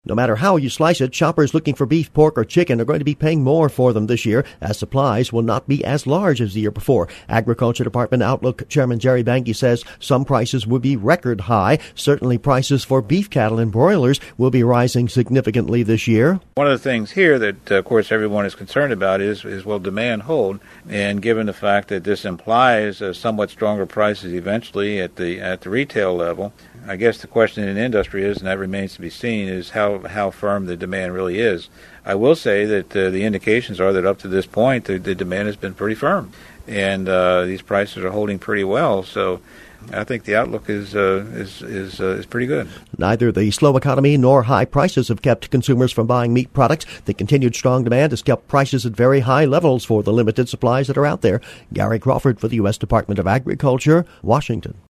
No matter how you slice it, shoppers looking for beef, pork, or chicken are going to be paying more for them this year, as supplies will not be as large as the year before. Agriculture Department Outlook Chairman Jerry Banke says some prices will be record high. Certainly prices for beef cattle and broilers will be rising significantly this year. One of the things here that, of course, everyone is concerned about is will demand hold? And given the fact that this implies somewhat stronger prices eventually at the retail level, I guess the question in the industry is, and that remains to be seen, is how firm the demand really is. I will say that the indications are that up to this point, the demand has been pretty firm, and these prices are holding pretty well. So I think the outlook is pretty good. Neither the slow economy nor high prices have kept consumers from buying meat products. The continued strong demand has kept prices at very high levels for the limited supplies that are out there. Gary Crawford for the U.S. Department of Agriculture, Washington.